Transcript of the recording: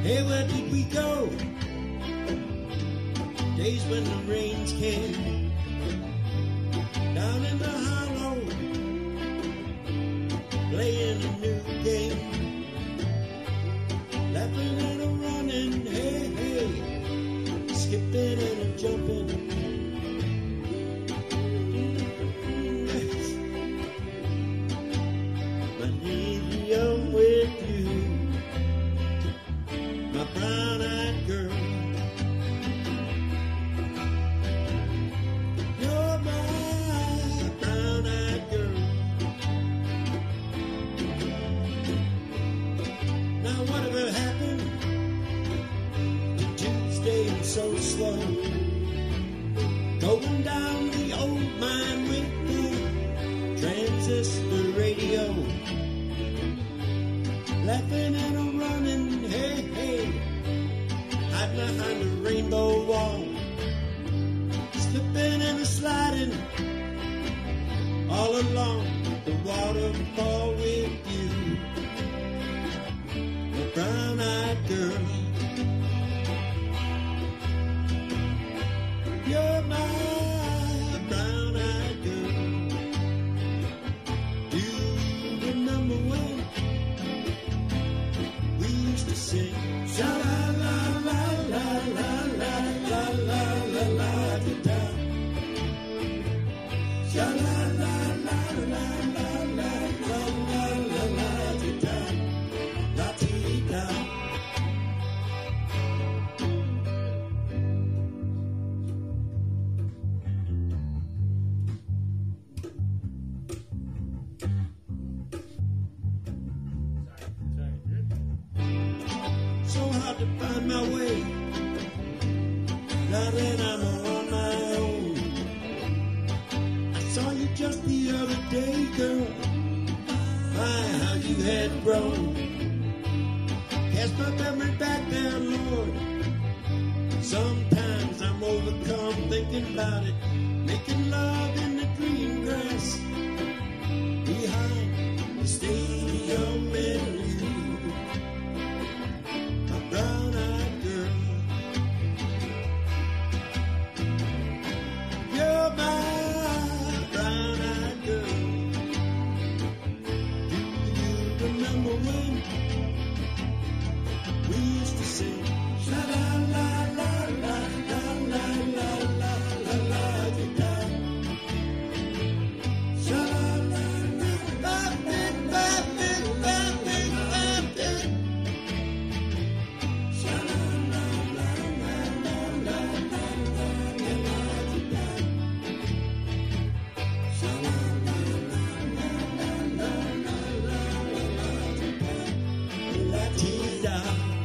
Hey, where did we go? Days when the rains came down in the hollow, playing a new game, laughing and a running, hey, hey, skipping and a jumping. My knees young with you, my brown-eyed girl. You're my brown-eyed girl. Now whatever happened to Tuesday so slow, going down the old mine with the transistor radio, laughing and a running, hey, hey, hiding behind a rainbow wall, slipping and a sliding all along the waterfall with you, the brown-eyed girl. You're my brown-eyed girl. Do you remember when we used to sing sha la la la la la la la la la la da, sha la la la la la la la la la la da, la ti da. So hard to find my way now that I'm on my own. I saw you just the other day, girl. My, how you had grown. Cast my memory back there, Lord. Sometimes I'm overcome thinking about it, making love in the green grass behind the stadium menu. My brown-eyed girl. You're my brown-eyed girl. Do you remember when we used to sing sha la la la la la la la la la la da, sha la la la la la la la la la. La-ti-da.